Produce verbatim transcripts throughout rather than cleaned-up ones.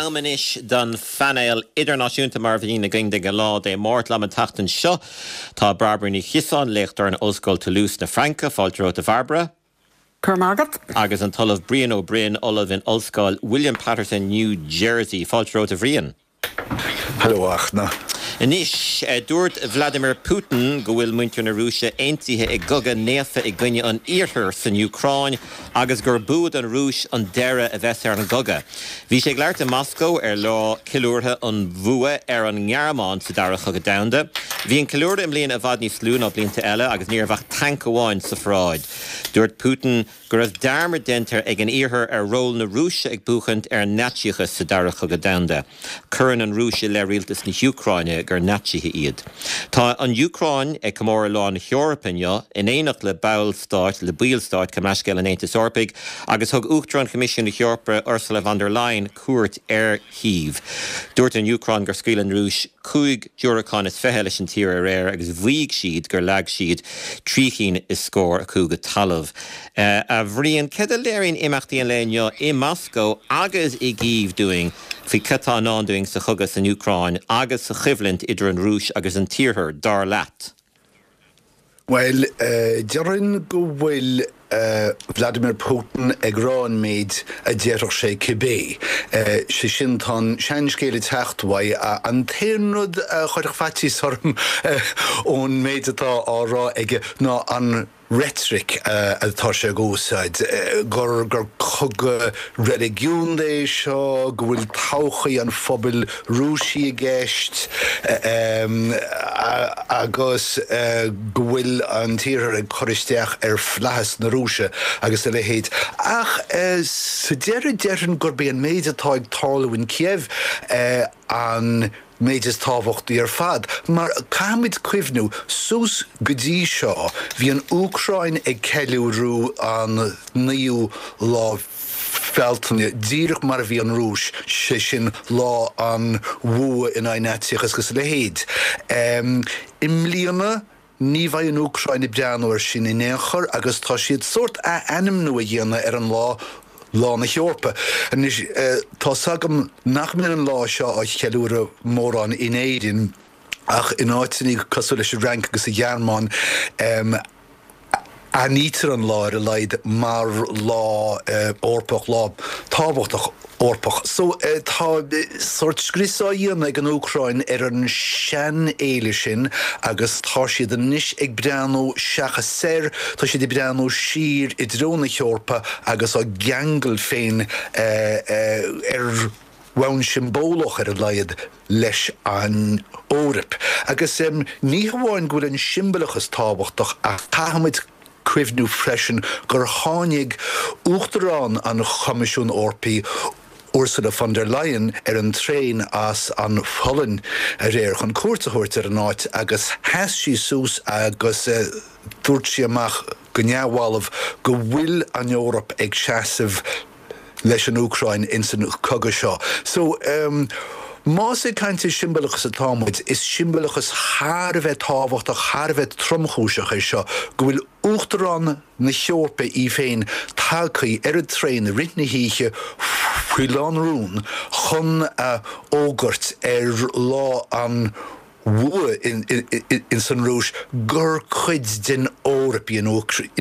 Manish don Fanail Internaisiúnta mar bhí na gcing de lá é mórt le an tachtan seo tá Barbara ní chisan leachtar an Oscail Toulouse na Franca fáilteóta a Barbara. Kermagat. Agus an talamh Brian O'Brien Olav in Oscail William Patterson, New Jersey fáilteóta Brian. Hello, Achna. Anish, uh, dúirt Vladimir Putin go bhfuil muintir na Rúise aontaithe ag gogad néafa ag gcoinne an iarthar san Ucráin agus gur búd an Rúis an deire a bheits ar an goga. Bhí sé gglaart in Moscow ar lá ciúrtha an bhua ar an ngearmáin sa dara chugad damda. Bhí an ciúrtha im líon a bhad níos slún á blianta eile agus níor bheith tank amháin sa fráid. Dúirt Putin gur raibh darmar dentar ag an iarthar ar ról na Rúise ag buchant ar natisiachas sa dara chugad damda. Curann an Rúise le rialtas na Ucráine gur natisihe iad. Tá an Ucráin ag comóra lá na Heorpinne in éanacht le bail stáit, le bíal stáit Camascail an Aontas Orpaig, agus thug Uachtaráin Comisiún na Heorpa Ursula von der Leyen cuairt ar híomh. Dúirt an Ucráin gur scaoileann Rúis cúig Dúracán is feithe leis an tír ar air agus bhuaigh siad gur leag siad tríchin is scór a cúga talamh. Uh, a bhríonn cad a léiríonn imachtaí an léineo i Moscow agus i gíomh doing fi catá ná doing sa chugas an Ucráin agus sa chibhlint idir an Rúis agus an tíorthar dar leat. Well, uh, Jarin go bhfuil uh, Vladimir Putin ag rán méid a déirech sé cibé. Uh, sé sin tan seanscéile teachthaid a an téirnod uh, chuirech fatí sorm ón méid atá árá ag ná an rhetoric uh, atá sé gósáid. Uh, gur gur chug religiún é seo, go bhfuil tauchaí an phobail Rúsí a gceist, uh, um, agus uh, go bhfuil an tíorthar ag choristeach ar fleas na Rúise agus a le héad. Ach, uh, sa deireadh deireann gur bí an méid atá ag tálamh in Kiev uh, an méid is tábhachtí ar fad, mar cáimid cuimhnú sús go dtí seo bhí an Ucráin ag ceiliúrú an naoú lá feltanne díreach mar bhí an Rúis sé sin lá an bhua in aithnéitiach agus le héad. Um, Im líana ní bhaid an Ucráin i breanúir sin in éachar agus tá siad sort a enam nua dhéana ar an lá lá na Heorpa. And is, uh, tá sagam nach min an lá seo a cheúra mór an in éidirn ach in áitiní cosú leis rank agus a Ghearmáin um, a nítar an lá ar a leid mar lá uh, orpach lá tábhachtach orpach. So uh, tá sort scrisáíon ag an Ucráin ar an sean éile sin agus tá siad an níos ag breanú seacha ser, tá siad i breanú sír i dróna Heorpa agus á geangal féin uh, uh, ar bhain symbólach ar a leiad leis an órap. Agus um, ní bháin gúil an symbolachas tábhachtach a táhamid cuimhnú freisin gur tháinig Uachtarán an Comisiún Orpaí Ursula von der Leyen ar an tréin as an pholin a réir chun cuairteúirt ar an áit agus heas sí sús agus uh, dúirt sí amach go neamháilimh go bhfuil an Eorop ag seasamh leis an Ucráin in san coga seo. So, um, más é cainte symbolachas a támuid is symbolachas thar bheith tábhachtach, thar bheith tromchúiseach é seo, go bhfuil Uachtarán na Heorpa í féin talcaí ar a tréin a ritna híche Fuileán Rún chun a ógurt ar lá an bhua in, in, in, in san Rúis gur chuid den Órap in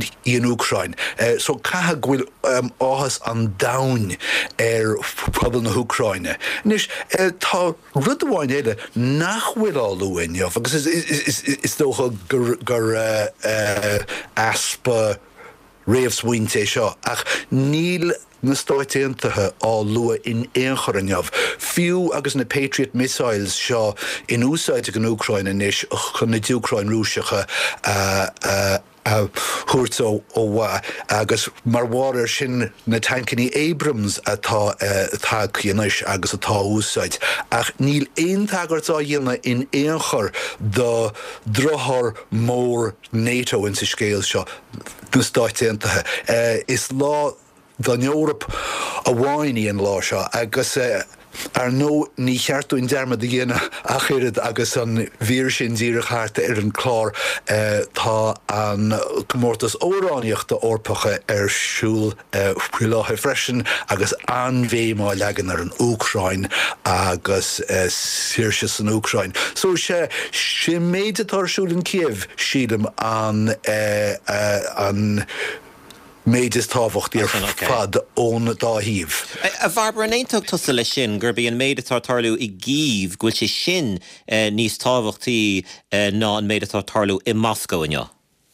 Ucráin. Uh, so catha gwyl um, áhas an daun ar pobl na Ucráine. Nis, uh, tá rudháin eile nach bhfuil á luinneof, agus is, is, is, is dócha gur, gur uh, uh, aspa réamhsmhainte seo, ach níl na stáitiantathe á lua in éonchoranneamh. Fiú agus na Patriot missiles seo in úsáid an Ucráin inis chun na Ucráin Rúiseacha uh, uh, a thuairt ó bhá agus mar bháir sin na tancaní Abrams atá atá cíanais agus atá úsáid. Ach níl aon tagart á dhéanana in éonchor do drothar mór NATO in sa scéal seo na stáitiantathe. Uh, is lá don Eorop a bháiní an lá seo agus uh, Ar nó ní cheartú in derma de dhéine a chéad agus an bhír sin díire charta ar an chlár tá an gomórtas óráníochta orpacha ar siúl chuiláthe freisin agus anmhé má legan ar an Úcrain agus siirse san Úcrain. So sé sé méide tarsúil in Kiev sílam an an méidir táhacht ar fad ón dáhíomh. A bharbar an éintach tusa le sin gur bí an méidir tartarlú i gíomh gúil sé sin níos táhachtaí ná an méidir tartarlú i Moscow inniu.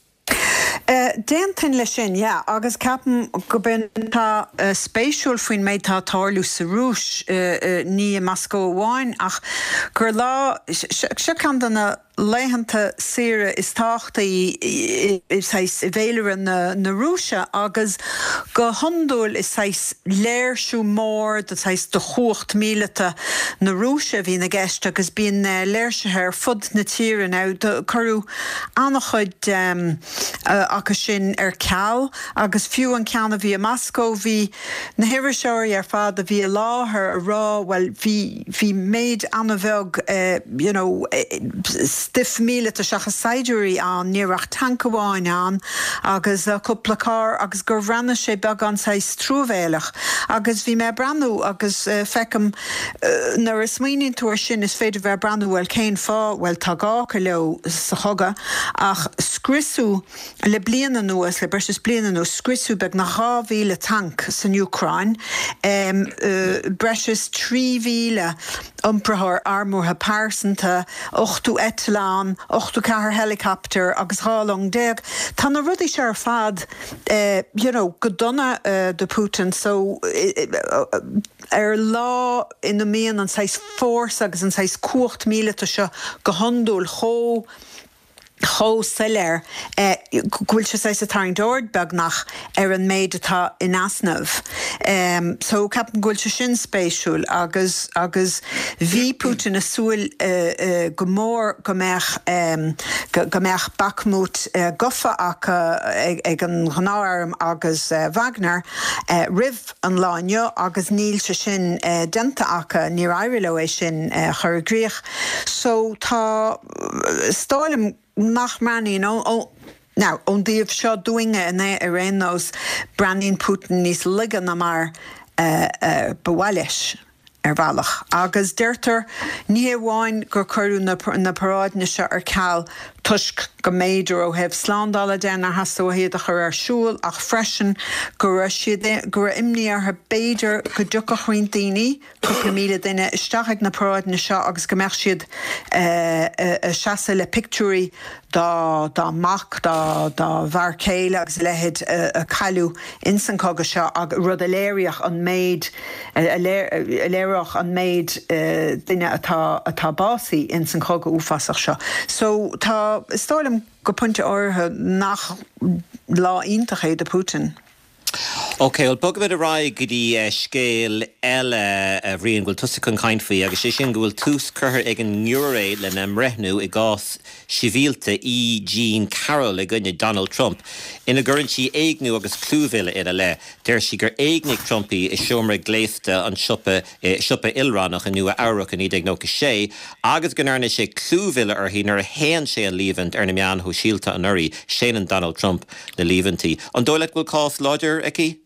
Déantain le sin, ja, agus capan go bin tá spéisiúil faoin méid tá tarlú sa rúis ní i Moscow bháin ach gur lá se candanna leihananta sire is táchta i bhéilear na, na Rúise agus go hondúil is léirsú mór de de chuacht míleta na Rúise hí na gceist agus bíon léirse ar fud na tíre ná chuú annachchuid um, uh, agus sin ar ceall agus fiú an ceanna bhí a Moscow hí na hiiriseoirí ar fad a bhí láthair a rá well hí hí méid anna bheg uh, you know stiff míle a seach a saidiúí an níorach tancaháin an agus a cúpla cá agus gur bhranna sé beag an sa trúbhéalach agus bhí mé branú agus uh, fecum uh, nar is smaoinín túair sin is féidir bheith branú bhfuil céin fá bhfuil tá gácha leo sa choga ach scrisú le bliana nuas le breis bliana nó scrisú beag na dhá tank san Ucrain um, uh, breis trí mhíle umprathir armútha pásanta ochtú etalán ochtú cahar helicopter agus hálong deag tá na rudí sé ar fad uh, you know, go donna uh, de Putin so uh, uh, ar lá in na míon an sais fós agus an sais cuacht míle se go hondúil cho Cho seller eh gúil se sais a taring dord bag nach ar an méid atá in asnamh. Um, so capan gúil se sin spéisiúil agus agus bhí Putin a súil uh, uh, go mór go meach um, go, go meach Bakhmut uh, gofa ach ag, ag an gnáarm agus uh, Wagner uh, rih an láineo agus níl se sin uh, denta acha ní airiló é sin uh, chur gríoch. So tá uh, stáilm nach man, you know, oh, now, on the of shot doing it and they around those branding Putin is ligan amar uh uh bewalish ervalach. Agus derter ní wine gur curú na na paráid na se ar cal tusk go méidir ó hebh slándála den a hasú héad a chur ar siúil ach freisin gur siad gur imní ar her béidir go duch a chuoin daoine cúpla míle duine isteach na paráid na seo agus go meach siad a seasa le picturí dá dá mach dá dá bhar céile agus lehead a chailú in san coga seo ag rud a léireach an méid a léireach an méid duine atá atá básaí in san coga úfasach seo. So tá stáilm go puinte ortha nach lá iontaché de Putin. Ok, well bug bit a rá go dtí uh, scéal eile a bhríon ghfuil tusa chun caint faoi agus sé sin go bhfuil tús curthair ag an nuair le na mreithnú i gás sibhialta í Jean Carroll le gunne Donald Trump. Ina gcuireann sí éagnú agus clúmhile ar a le, deir sí gur éagnig Trumpí is seomra gléifte an siopa eh, siopa ilránach an nua áireach an iad ag nó sé, agus gonarna sé clúmhile ar hí nar a héan sé an líbhant ar na meán ho síalta an uirí sé an Donald Trump na líbhantí. An dóileach bhfuil cás láidir aici?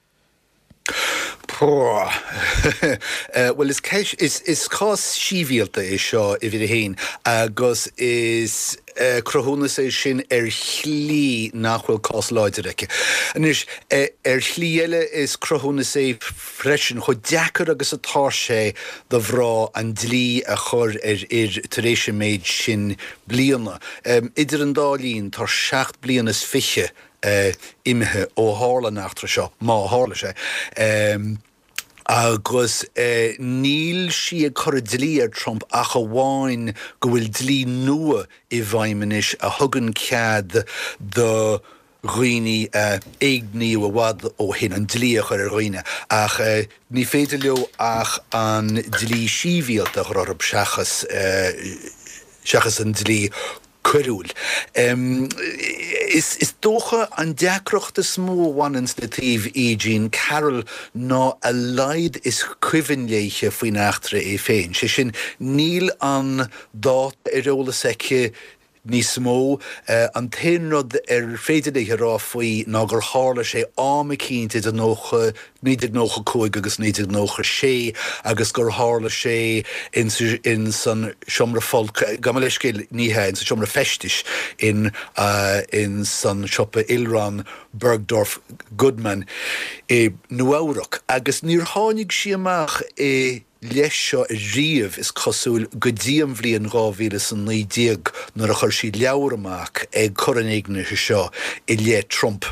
Poor. uh, well, is cash is is cost shivialta is seo if it hain agus is uh, crohuna sé sin er chlí nachhfuil cos láidirike. And is uh, er chlíile is crohuna sé freisin chu deacar agus atá sé de bhrá an dlí a chur er ir taréis méid sin bliana. Um, idir an dálín tar seacht blianas fiche Uh, imethe ó hála nachtra seo, má hála sé. Um, agus uh, níl si a chur dlí ar Trump a go bháin go bhfuil dlí nua i bhaiminis a thugann cead do roiní uh, éagní a bhhad ó hin an dlí a chur ar roiine. Ach uh, ní féidir leo ach an dlí síbhialta chur orb seachas uh, seachas an dlí cuirúil. Um, is, is dócha an deacrocht is smó wanans na tríomh Eugene Carroll ná a leid is cuivinléiche faoin achtra é féin. Sé sin níl an dát ar óla seice ní smó uh, an téanrod ar féidir é rá faoi ná gur hála sé áma cínte de nócha nídig nócha cúig agus nídig nócha sé agus gur hála sé in, in san siomra folk gamal leiscéil níthe in san siomra festis in, uh, in san siopa Ilran Bergdorf Goodman é nuaurach agus níor hánig sí amach é leis seo riamh is cosúil go díam bhliain gáhíle san nídíag nar a chuir sí leabhar amach ag choranéigna seo i lé Trump.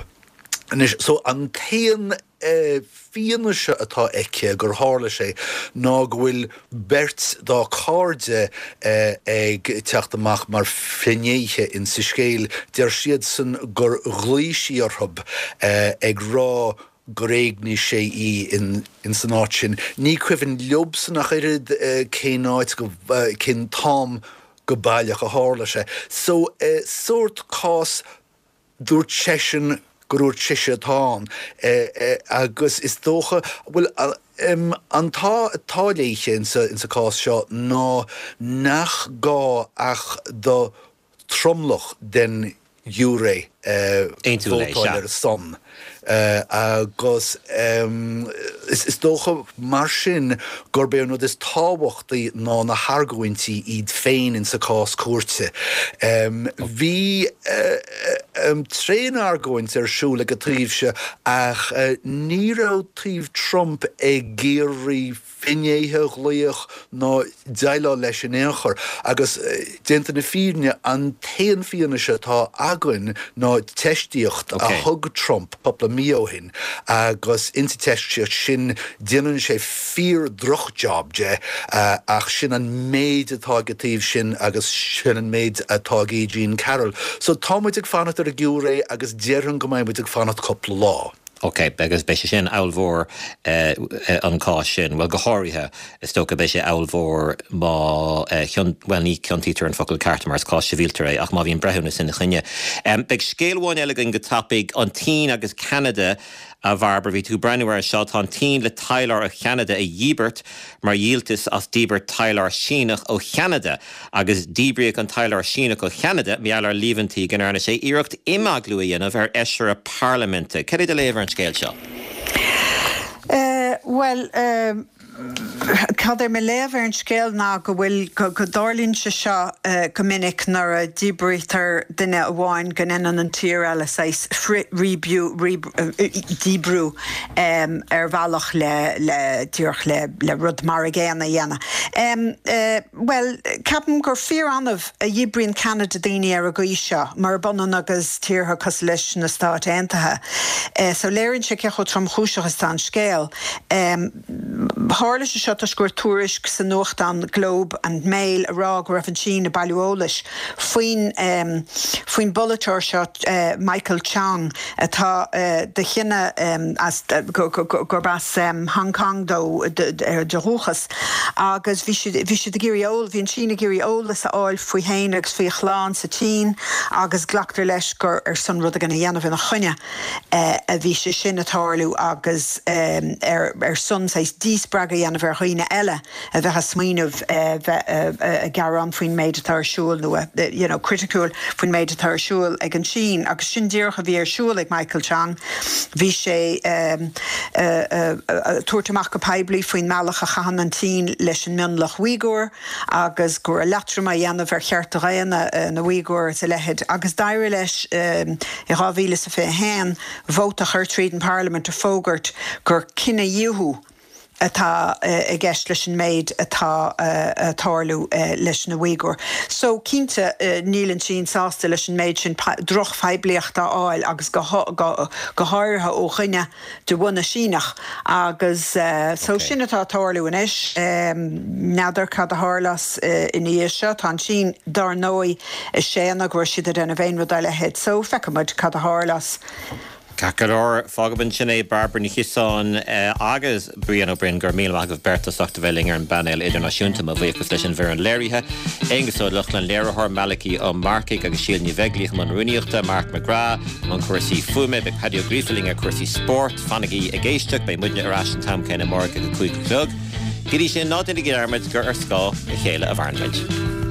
So an taon uh, fianna se atá eice gur hála sé ná go bhfuil bert dá cáde uh, ag teacht amach mar finéithe in sa scéil deir siad san gur ghlísí orthb uh, ag rá goréigní sé í in, in san áit sin. Ní cuimhin leob san nach irid uh, cénáid go uh, cin tám go bailach a hála sé. So uh, sort cás dúirt sesin gurúir tiise atán uh, uh, agus is dócha bhfuil well, uh, um, an tá táléiche in sa, in sa cás seo ná nach gá ach do tromlach den Jure uh, Eintuile son. Uh, agus um, is, is dócha mar sin gur beir nó is táhachtaí ná na hargóintí iad féin in sa cás cuairte. Um, bhí uh, um, tréan argóint ar siúla go tríomhse ach uh, ní rá tríomh Trump ag géirí finéithe gluoch ná deile leis an éachar agus uh, déanta na fíne an taon fianna se tá againn ná teistíocht okay. a thug Trump popla mío hin agus inta teistíocht sin déanann sé fíor drochjob de uh, ach sin an méid atá gatíomh sin agus sin an méid atá Eugene Carroll. So támuid ag fanat ar a giúré agus déireann go mbeid ag fanat coppla lá. Ok, begus beise sin áilmhór uh, uh, an cá sin, well go háirithe is tócha beise áilmhór má uh, chion, well ní ciontítar an focail carta mar cá sivíltar é, ach má bhíon brethúna sin na chuine. Um, Beg scéalháin eile go tapig an tí agus Canada a bharbar bhí tú brenuir seo tá tí le Tyler ó Canada a dhíbert mar díaltas as díbert Tyler Sínach ó Canada agus díbriach an Tyler Sínach ó Canada meallar líbhantí gan arna sé iirecht imagluíon a bhar eisiir a parlamente. Ceidir de léibhar an scéil seo? Uh, well, um, cad er me lever an scéal ná go bhfuil go, go darlín se seo uh, go minic nar a díbritar duine amháin gan inan an tír eile seis ríbriú díbrú um, ar bhealach le, le dúrch le, le rud mar a géana dhéana. Um, uh, well, ceapan gur fíor anmh a dhíbrion Canada daoine ar a gcuí seo mar banan agus tíortha cos leis na Stát Aontaithe. Uh, so léironn sé cecho trom chúiseachas tá an scéal. Um, Hála se seo sgur túrisc sa nuacht an Globe and Mail a rá go raibh an sin a bailúolais faoin um, faoin bulletar seo uh, Michael Chang atá uh, de chinne um, as uh, go, go, go, go bas um, Hong Kong do de, de, de rúchas agus bhí si de géirí ól hí an sin a géirí ólas a áil faoi héin agus faoi chláán sa tín agus glachtar leis gur ar san rud a gan dhéanamh na chuine uh, a bhí si sin atálú agus um, ar, ar sun seis díosbraga dhéanamh ar chuoine eile a bheit a smaoinmh a garan faoin méid atá siúil nua, you know, critical faoin méid atá siúil ag an sin agus sin díorcha bhí ar siúil ag Michael Chang bhí sé um, uh, uh, tuairteach go peblií faoin meallach a chahan an tín leis an mionlach Uyghur agus gur a leatrum a dhéanamh ar cheart a réana uh, na Uyghur sa lehead agus dair leis um, i ráhíle sa fé hen vóta chuir tríd an Parliament ar fógart gur cinna dhéú atá uh, gceist leis an méid atá uh, atálú uh, leis na Uyghur. So cínte uh, nílann sin sásta leis an méid sin droch febliacht a áil agus go háirtha ó chuine de bhna sínach agus uh, so okay. Sin atá atálú in is um, nádar cad a hálas uh, in íise tá sin dar nói is séanna gur siad a denna bhéin rud eile head so fecamid cad a hálas. Cacaror fágaban sinné Barbara ní chisáin agus brian ó brin gur míle agah berta achta bhelingar an banel idirnáisiúnta a bhíochas leis an bhar an léirithe. Éigeá luchlan léirithir Malachi ó Marcaigh agus síl ní bheiglich man ruíochta Mark McGrath an cuasaí fuime be Paddy O'Griefling a cuasaí sport fannaí a géisteach bei muine arás an tam céine marca go chuig clog. Gidí sin nádinnig armid gur ar scá a chéile a bharnmeid.